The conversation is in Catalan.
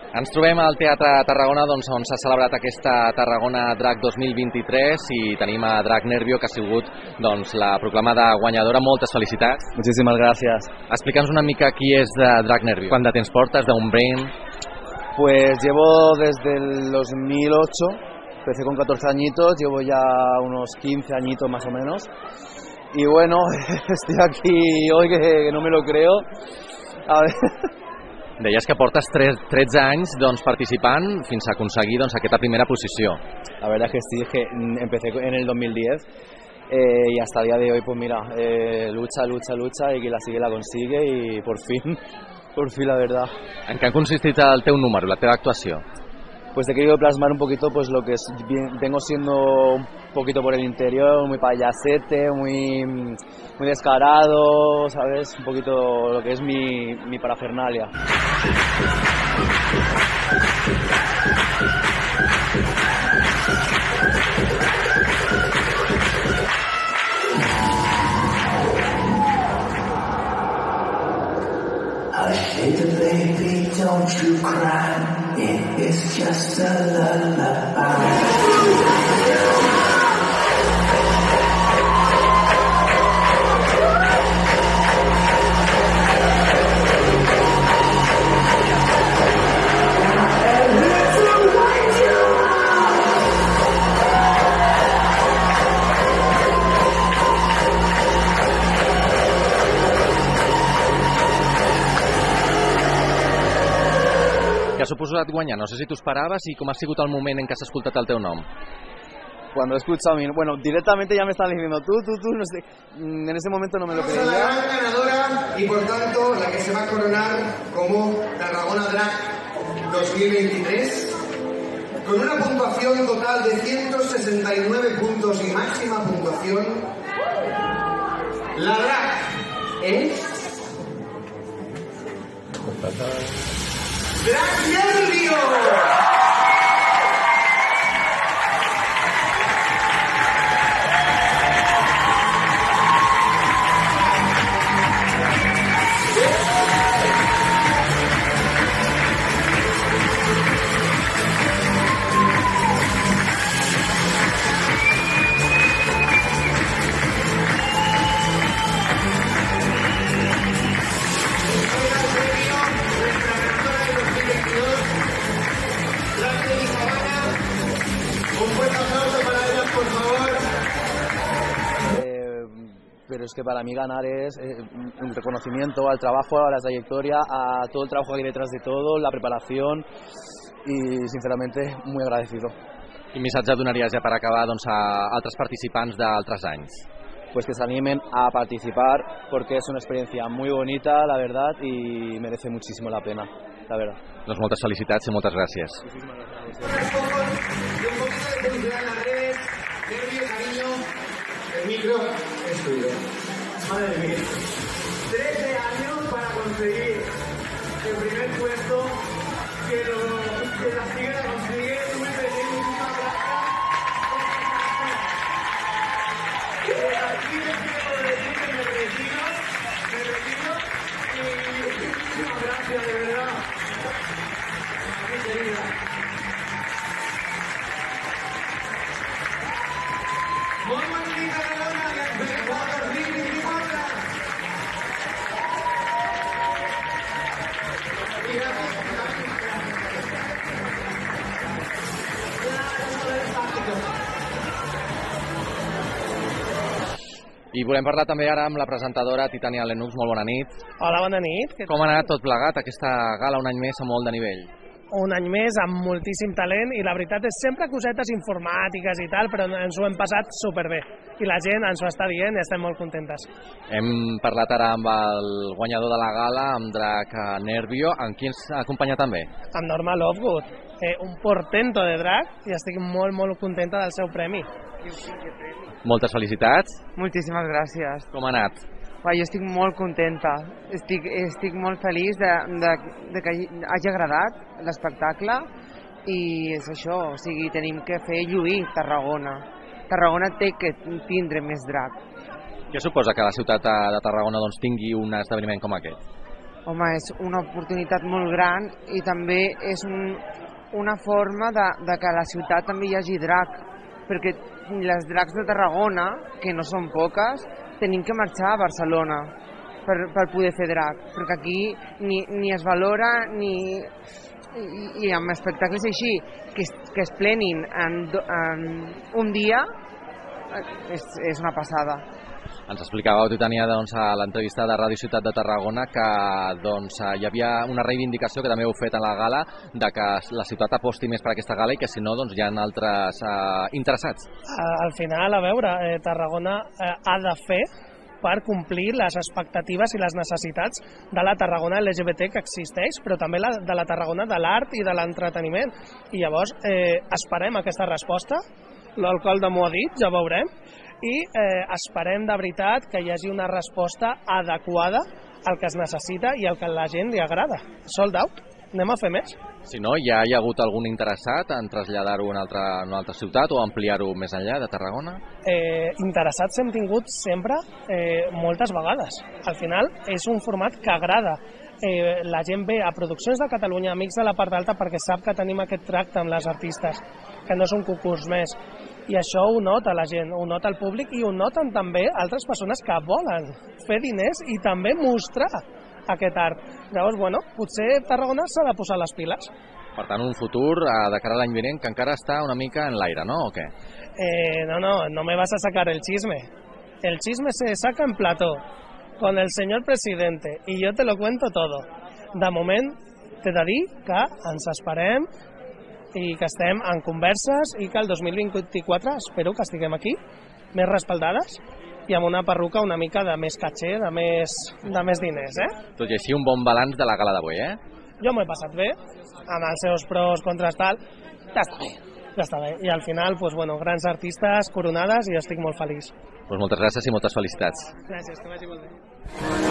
Ens trobem al Teatre Tarragona, on s'ha celebrat aquesta Tarragona Drac 2023 i tenim a Drac Nervio, que ha sigut la proclamada guanyadora. Moltes felicitats. Muchísimas gracias. Explica'ns una mica qui és Drac Nervio. Quant de temps portes d'Unbrain? Pues llevo desde el 2008, empecé con 14 añitos, llevo ya unos 15 añitos más o menos. Y bueno, estoy aquí hoy que no me lo creo. A ver... Deies que portes 13 anys participant fins a aconseguir aquesta primera posició. La verdad es que sí, es que empecé en el 2010 y hasta el día de hoy, pues mira, lucha y quien la sigue la consigue y por fin la verdad. En què ha consistit el teu número, la teva actuació? Pues he querido plasmar un poquito pues lo que vengo siendo un poquito por el interior, muy payasete, muy descarado, ¿sabes? Un poquito lo que es mi parafernalia. Hush, baby, don't you cry. It is just a lullaby. Què ha suposat guanyar? No sé si t'ho esperaves i com ha sigut el moment en què has escoltat el teu nom. Cuando he escuchado bueno, directamente ya me están diciendo tú, no sé, en ese momento no me lo creía. La gran ganadora y por tanto la que se va a coronar como Tarragona Drac 2023 con una puntuación total de 169 puntos y máxima puntuación. La Drac es... ¡Drac Nervio! Pero es que para mí ganar es un reconocimiento al trabajo, a la trayectoria, a todo el trabajo que hay detrás de todo, la preparación y sinceramente muy agradecido. Quin missatge donaries ja per acabar a altres participants d'altres anys? Pues que se animen a participar porque es una experiencia muy bonita, la verdad, y merece muchísimo la pena, la verdad. Doncs moltes felicitats i moltes gràcies. Muchísimas gracias. Y un poquito de publicidad en las redes. Nervio, cariño, el micro es tuyo. Madre mía. 13 años para conseguir el primer puesto, que la sigue la consigue. Muy feliz, muchísimas gracias. Aquí les quiero decir que me retiro y muchísimas gracias, de verdad. Muy querida. Muy bonita Tarragona, que empezó 2024. I volem parlar també ara amb la presentadora Titania Lennox. Molt bona nit. Hola, bona nit. Com ha anat tot plegat, aquesta gala un any més a molt de nivell? Un any més amb moltíssim talent i la veritat és sempre cosetes informàtiques i tal, però ens ho hem passat superbé i la gent ens ho està dient i estem molt contentes. Hem parlat ara amb el guanyador de la gala, amb Drac Nervio. Amb qui ens acompanya també? Amb Norma Lovegood, un portento de drac, i estic molt contenta del seu premi. Moltes felicitats. Moltíssimes gràcies. Com ha anat? Jo estic molt contenta, estic molt feliç de que hagi agradat l'espectacle i és això, o sigui, tenim que fer lluir Tarragona. Tarragona té que tindre més drac. Què suposa que la ciutat de Tarragona tingui un esdeveniment com aquest? home, és una oportunitat molt gran i també és una forma de que a la ciutat també hi hagi drac, perquè les dracs de Tarragona, que no són poques, tenim que marxar a Barcelona per poder fer drac, perquè aquí ni es valora i amb espectacles així que es plenin en un dia és una passada. Ens explicàveu, Titania, a l'entrevista de Ràdio Ciutat de Tarragona que hi havia una reivindicació que també heu fet a la gala de que la ciutat aposti més per aquesta gala i que si no hi ha altres interessats. Al final, a veure, Tarragona ha de fer per complir les expectatives i les necessitats de la Tarragona LGBT que existeix, però també de la Tarragona de l'art i de l'entreteniment. I llavors esperem aquesta resposta, l'alcalde m'ho ha dit, ja veurem, i esperem de veritat que hi hagi una resposta adequada al que es necessita i al que a la gent li agrada. Sold out, anem a fer més. Si no, ja hi ha hagut algun interessat en traslladar-ho a una altra ciutat o ampliar-ho més enllà de Tarragona? Interessats hem tingut sempre, moltes vegades. Al final és un format que agrada. La gent ve a Produccions de Catalunya, Amics de la Part Alta, perquè sap que tenim aquest tracte amb les artistes, que no és un concurs més. I això ho nota la gent, ho nota el públic i ho noten també altres persones que volen fer diners i també mostrar aquest art. Llavors, bueno, potser Tarragona s'ha de posar les piles. Per tant, un futur de cara a l'any vinent que encara està una mica en l'aire, ¿no? ¿O qué? No me vas a sacar el chisme. El chisme se saca en plató, con el señor presidente, y yo te lo cuento todo. De moment, t'he de dir que ens esperem i que estem en converses i que el 2024 espero que estiguem aquí, més respaldades i amb una perruca una mica de més caché, de més diners, Tot i així, un bon balanç de la gala d'avui, Jo m'ho he passat bé, amb els seus pros, contres tal, ja està bé. I al final, grans artistes coronades i estic molt feliç. Moltes gràcies i moltes felicitats. Gràcies, que vagi molt bé.